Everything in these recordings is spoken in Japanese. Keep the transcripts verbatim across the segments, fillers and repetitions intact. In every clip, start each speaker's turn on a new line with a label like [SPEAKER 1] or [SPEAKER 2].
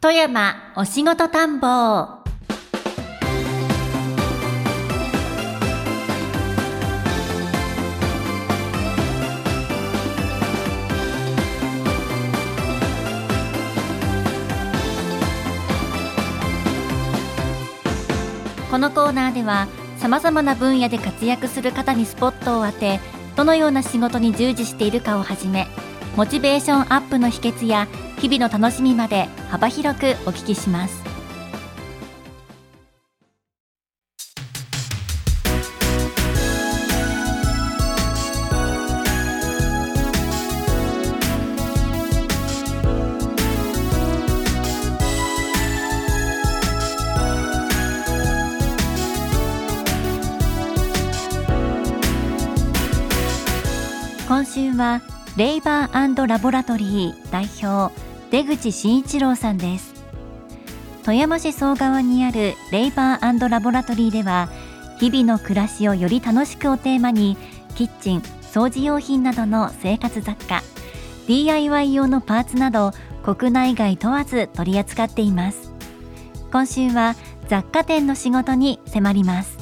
[SPEAKER 1] 富山お仕事探訪。このコーナーではさまざまな分野で活躍する方にスポットを当て、どのような仕事に従事しているかをはじめ、モチベーションアップの秘訣や日々の楽しみまで幅広くお聞きします。今週はレイバー&ラボラトリー代表出口真一郎さんです。富山市総川にあるレイバー&ラボラトリーでは、日々の暮らしをより楽しくをテーマに、キッチン、掃除用品などの生活雑貨、 ディーアイワイ 用のパーツなど国内外問わず取り扱っています。今週は雑貨店の仕事に迫ります。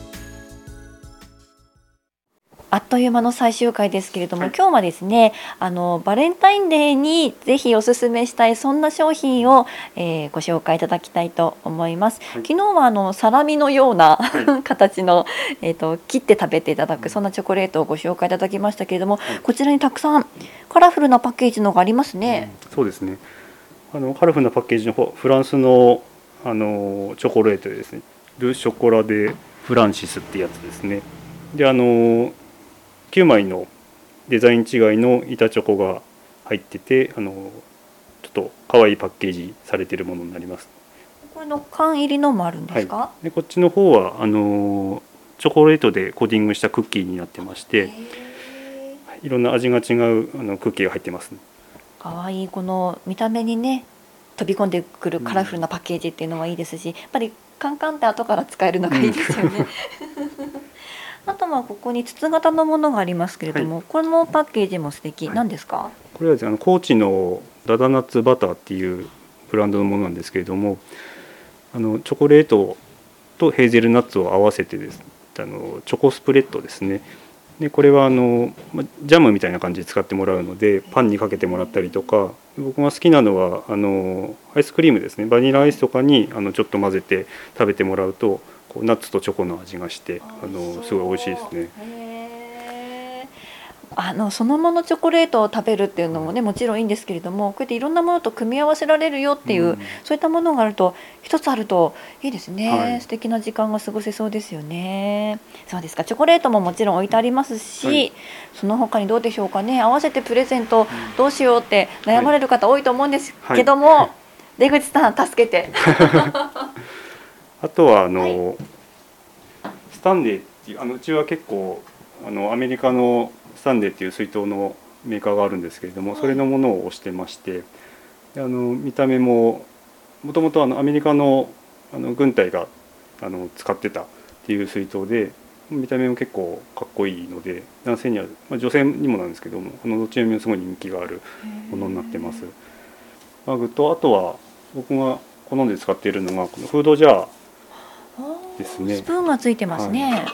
[SPEAKER 1] あっという間の最終回ですけれども、はい、今日はですね、あのバレンタインデーにぜひおすすめしたいそんな商品を、えー、ご紹介いただきたいと思います。はい、昨日はあのサラミのような、はい、形の、えーと、切って食べていただくそんなチョコレートをご紹介いただきましたけれども、はい、こちらにたくさんカラフルなパッケージのがありますね。
[SPEAKER 2] うん、そうですね。あのカラフルなパッケージの方、フランスのあのチョコレートですね。ル・ショコラ・デ・フランシスってやつですね。で、あのきゅうまいのデザイン違いの板チョコが入ってて、あのちょっと可愛いパッケージされているものになります。
[SPEAKER 1] これの缶入りのもあるんですか？
[SPEAKER 2] はい、でこっちの方はあのチョコレートでコーティングしたクッキーになってまして、いろんな味が違うあのクッキーが入ってます、ね。
[SPEAKER 1] 可愛いこの見た目にね飛び込んでくるカラフルなパッケージっていうのはいいですし、やっぱりカンカンって後から使えるのがいいですよね。あとはここに筒型のものがありますけれども、はい、このパッケージも素敵、はい、何ですか？
[SPEAKER 2] これはですね、あの高知のダダナッツバターっていうブランドのものなんですけれども、あのチョコレートとヘーゼルナッツを合わせてですね、あのチョコスプレッドですね。でこれはあのジャムみたいな感じで使ってもらうので、パンにかけてもらったりとか、僕が好きなのはあのアイスクリームですね、バニラアイスとかにあのちょっと混ぜて食べてもらうと、こうナッツとチョコの味がして、あのすごい美味しいですね。
[SPEAKER 1] へー、あのそのままチョコレートを食べるっていうのもね、もちろんいいんですけれども、こうやっていろんなものと組み合わせられるよっていう、うん、そういったものがあると、一つあるといいですね、はい、素敵な時間が過ごせそうですよね。そうですか。チョコレートももちろん置いてありますし、はい、その他にどうでしょうかね。合わせてプレゼントどうしようって悩まれる方多いと思うんですけども、はいはい、出口さん助けて。
[SPEAKER 2] あとはあの、はい、スタンレーっていう、あのうちは結構あのアメリカのスタンレーっていう水筒のメーカーがあるんですけれども、それのものを推してまして、あの見た目ももともとアメリカの、あの軍隊があの使ってたっていう水筒で、見た目も結構かっこいいので、男性には、まあ、女性にもなんですけども、このどちらにもすごい人気があるものになってます。マグと、あとは僕が好んで使っているのがこのフードジャーですね。
[SPEAKER 1] スプーンがついてますね。はい、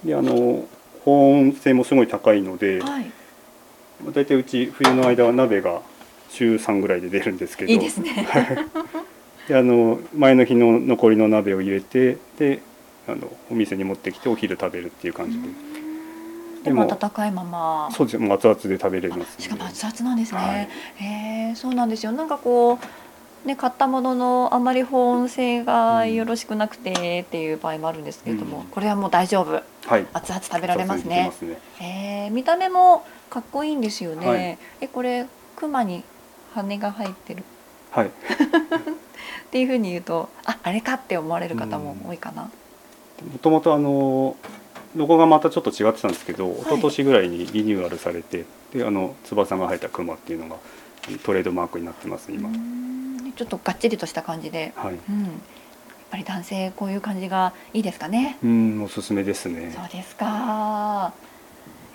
[SPEAKER 2] であの保温性もすごい高いので、はい、だいたいうち冬の間は鍋が週さんぐらいで出るんですけど、
[SPEAKER 1] いいですね。
[SPEAKER 2] であの前の日の残りの鍋を入れて、であのお店に持ってきてお昼食べるっていう感じで。
[SPEAKER 1] でも温かいまま。
[SPEAKER 2] そうです。もう熱々で食べれます、ね。
[SPEAKER 1] しかも熱々なんですね。はい、へえ、そうなんですよ。なんかこう。ね、買ったもののあまり保温性がよろしくなくてっていう場合もあるんですけれども、うん、これはもう大丈夫、はい、熱々食べられますね。ますね。えー、見た目もかっこいいんですよね。はい、えこれクマに羽が入ってる、はい、っていうふうに言うと、あ、あれかって思われる方も多いかな。も
[SPEAKER 2] ともとあのロゴがまたちょっと違ってたんですけど、はい、一昨年ぐらいにリニューアルされて、であの翼が生えたクマっていうのがトレードマークになってます今。
[SPEAKER 1] ちょっとがっちりとした感じで、はい、うん、やっぱり男性こういう感じがいいですかね。
[SPEAKER 2] うん、おすすめですね。
[SPEAKER 1] そうですか。い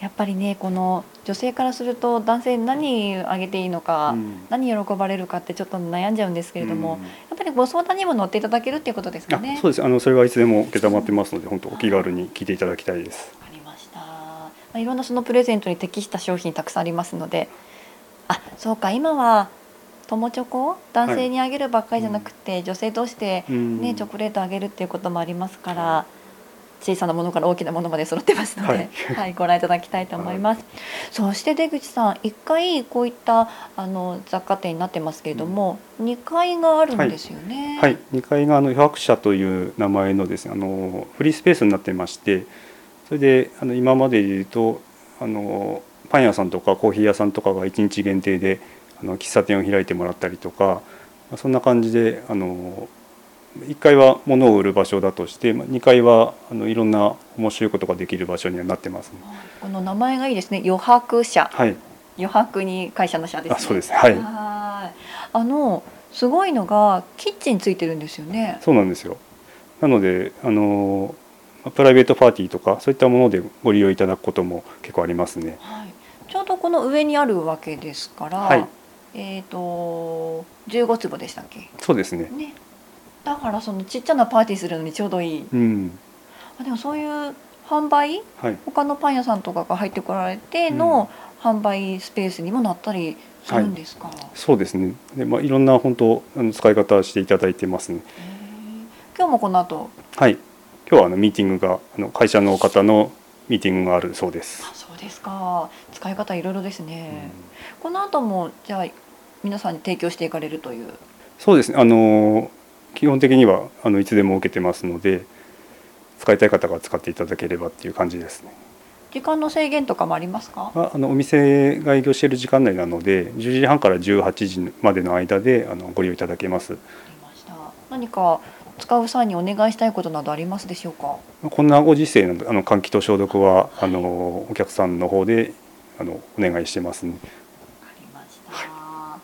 [SPEAKER 3] やっぱりねこの女性からすると男性に何あげていいのか、うん、何喜ばれるかってちょっと悩んじゃうんですけれども、うん、やっぱりご相談にも乗っていただけるっていうことですかね。
[SPEAKER 2] あ、そうです。あのそれはいつでも承ってますので、うん、本当お気軽に聞いていただきたいです。
[SPEAKER 3] わかりました。まあ、いろんなそのプレゼントに適した商品たくさんありますので、あ、そうか、今は友チョコ男性にあげるばっかりじゃなくて、はい、女性同士で、ね、チョコレートあげるっていうこともありますから、小さなものから大きなものまで揃ってますので、はいはい、ご覧いただきたいと思います。はい、そして出口さん、いっかいこういったあの雑貨店になってますけれども、うん、にかいがあるんですよね。
[SPEAKER 2] はい、はい、にかいがあの余白社という名前のですね、あのフリースペースになってまして、それであの今まででいうとあのパン屋さんとかコーヒー屋さんとかがいちにち限定であの喫茶店を開いてもらったりとか、そんな感じであのいっかいは物を売る場所だとして、にかいはあのいろんな面白いことができる場所にはなってます、ね。
[SPEAKER 3] この名前がいいですね。余白社。
[SPEAKER 2] はい。
[SPEAKER 3] 余白に会社の社ですね。
[SPEAKER 2] あ、そうです。はい。
[SPEAKER 3] はい。あのすごいのがキッチンついてるんですよね。
[SPEAKER 2] そうなんですよ。なのであのプライベートパーティーとかそういったものでご利用いただくことも結構ありますね。
[SPEAKER 3] はい。ちょうどこの上にあるわけですから。はい。えっとじゅうごつぼでしたっけ。
[SPEAKER 2] そうですね。
[SPEAKER 3] ね。だからそのちっちゃなパーティーするのにちょうどいい、うん、あでもそういう販売、はい、他のパン屋さんとかが入ってこられての販売スペースにもなったりするんですか。はい、
[SPEAKER 2] そうですね。で、まあ、いろんな本当あの使い方していただいてますね。
[SPEAKER 3] 今日もこの後、
[SPEAKER 2] はい、今日はあのミーティングがあの会社の方のミーティングがあるそうです。
[SPEAKER 3] あ、そうですか。使い方いろいろですね。うん、この後もじゃあ皆さんに提供していかれるという。
[SPEAKER 2] そうですね。あの基本的にはあのいつでも受けてますので、使いたい方が使っていただければっていう感じですね。
[SPEAKER 3] 時間の制限とかもありますか？
[SPEAKER 2] ああのお店が営業している時間内なので、じゅうじはんからじゅうはちじまでの間であのご利用いただけます。わか
[SPEAKER 3] りました。何か使う際にお願いしたいことなどありますでしょうか？
[SPEAKER 2] こんなご時世のあの換気と消毒は、はい、あのお客さんの方であのお願いしてますね。わか
[SPEAKER 3] りました。はい、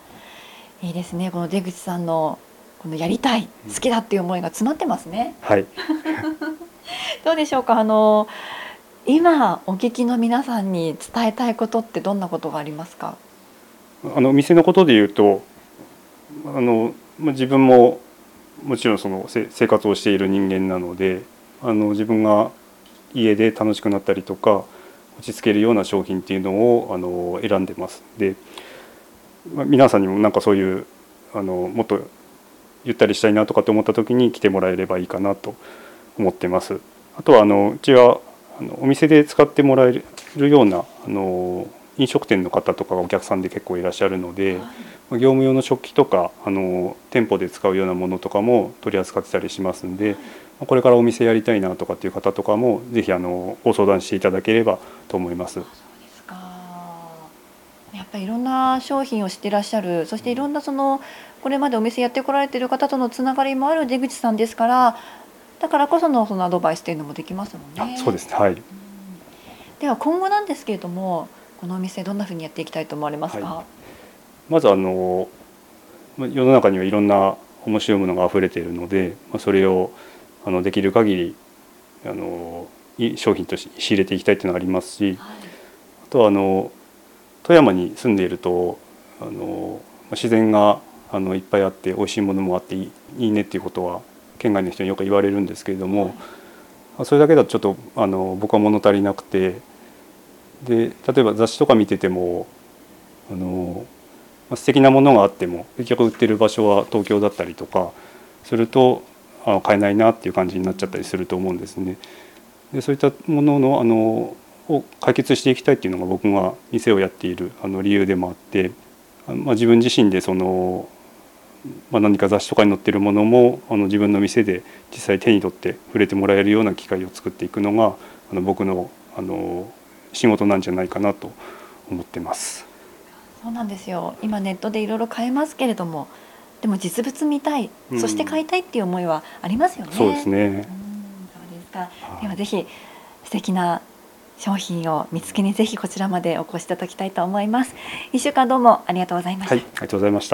[SPEAKER 3] いいですね。この出口さんのこのやりたい、好きだっていう思いが詰まってますね。
[SPEAKER 2] はい。
[SPEAKER 3] どうでしょうか。あの今お聞きの皆さんに伝えたいことってどんなことがありますか？
[SPEAKER 2] あのお店のことで言うと、あの自分ももちろんその生活をしている人間なので、あの自分が家で楽しくなったりとか落ち着けるような商品っていうのをあの選んでます。で、皆さんにもなんかそういうあのもっとゆったりしたいなとかって思った時に来てもらえればいいかなと思ってます。あとはあのうちはあのお店で使ってもらえるようなあの飲食店の方とかがお客さんで結構いらっしゃるので、はい、業務用の食器とかあの店舗で使うようなものとかも取り扱ってたりしますんで、はい、これからお店やりたいなとかっていう方とかもぜひあのご相談していただければと思います。そうですか。
[SPEAKER 3] やっぱりいろんな商品を知っていらっしゃる、そしていろんなそのこれまでお店やってこられている方とのつながりもある出口さんですから、だからこそのそのアドバイスというのもできますもんね。
[SPEAKER 2] あ、そうですね。はい。うん、
[SPEAKER 3] では今後なんですけれども、このお店どんなふうにやっていきたいと思われますか？はい、
[SPEAKER 2] まずあの世の中にはいろんな面白いものがあふれているので、それをあのできる限りあの商品として仕入れていきたいというのがありますし、はい、あとはあの富山に住んでいるとあの自然があのいっぱいあって美味しいものもあっていい、いいねっていうことは県外の人によく言われるんですけれども、はい、それだけだとちょっとあの僕は物足りなくて、で例えば雑誌とか見ててもあの素敵なものがあっても結局売ってる場所は東京だったりとかするとあ買えないなっていう感じになっちゃったりすると思うんですね。でそういったもののあのを解決していきたいっていうのが僕が店をやっているあの理由でもあって、まあ、自分自身でその、まあ、何か雑誌とかに載ってるものもあの自分の店で実際手に取って触れてもらえるような機会を作っていくのがあの僕のあの仕事なんじゃないかなと思ってます。
[SPEAKER 3] そうなんですよ。今ネットでいろいろ買えますけれども、でも実物見たい、うん、そして買いたいっていう思いはありますよね。
[SPEAKER 2] そうですね。うん、そう
[SPEAKER 3] ですか。ではぜひ素敵な商品を見つけにぜひこちらまでお越しいただきたいと思います。いっしゅうかんどうもありがとうございました。
[SPEAKER 2] はい、ありがとうございました。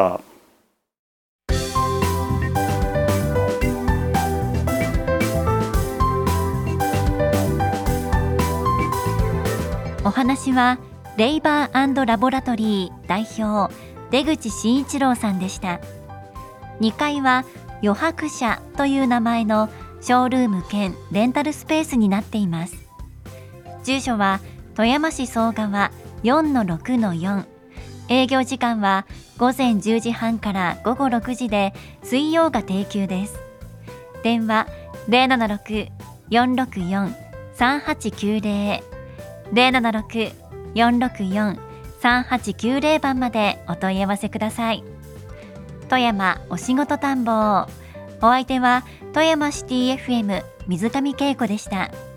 [SPEAKER 1] お話はレイバー&ラボラトリー代表出口真一郎さんでした。にかいは余白社という名前のショールーム兼レンタルスペースになっています。住所は富山市総川 よんのろくのよん、営業時間はごぜんじゅうじはんからごごろくじで水曜が定休です。電話 ゼロななろく よんろくよん さんはちきゅうゼロ ゼロななろく よんろくよん さんはちきゅうゼロ 番までお問い合わせください。富山お仕事探訪、お相手は富山シティ エフエム 水上恵子でした。